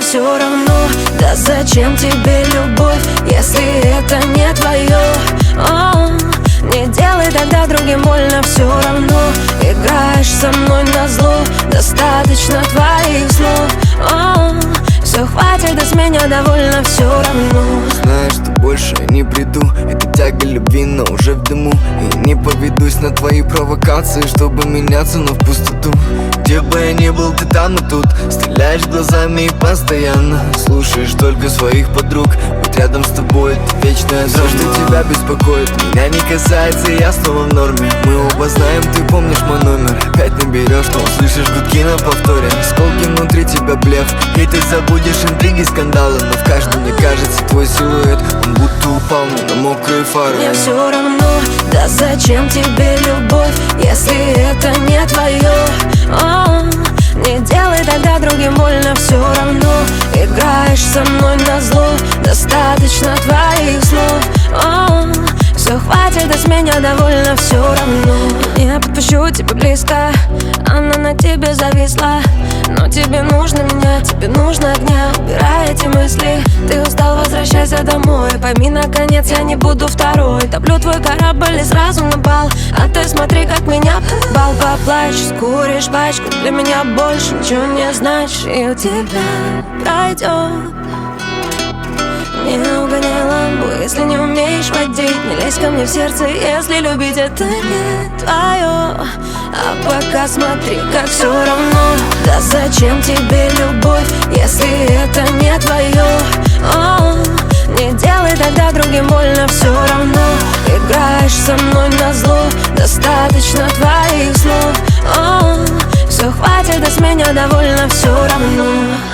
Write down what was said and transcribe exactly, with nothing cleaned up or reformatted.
все равно. Да зачем тебе любовь, если это не твое? О, не делай тогда другим больно, все равно. Играешь со мной назло, достаточно твоих слов. О, все, хватит, да с меня довольно, все равно. Знаешь, что больше я не приду. Это тяга любви, но уже в дыму. И не поведусь на твои провокации, чтобы меняться, но в пустоту. Где бы я ни был, ты там и тут. Стреляешь глазами и постоянно слушаешь только своих подруг. Быть рядом с тобой — это вечная дрожь. То, что тебя беспокоит, меня не касается, я снова в норме. Мы оба знаем, ты помнишь мой номер. Опять наберешь, но услышишь гудки на повторе. Осколки внутри тебя блеф, и ты забудешь интриги, скандалы. Но в каждом, мне кажется, твой силуэт, он будто упал мне на мокрые фары. Мне все равно, да зачем тебе любовь, если это не твое? О, не делай тогда другим больно, все равно. Играешь со мной назло, достаточно твоих слов. О, все, хватит, да с меня довольно, все равно. Я подпущу тебя близко, она на тебе зависла. Но тебе нужно меня, тебе нужно огня. Убирай эти мысли, ты устал, возвращайся домой. Пойми, наконец, я не буду второй. Топлю твой корабль и сразу на бал. А ты смотри, как меня бал поплачешь. Скуришь пачку, для меня больше ничего не значит. И у тебя пройдет. Не угоняй лампу, если не умеешь водить. Не лезь ко мне в сердце, если любить это не твое. А пока смотри, как все равно. Да зачем тебе любовь, если это не твое? О, не делай тогда другим больно, все равно. Играешь со мной назло, достаточно твоих слов. О, все, хватит, да с меня довольно, все равно.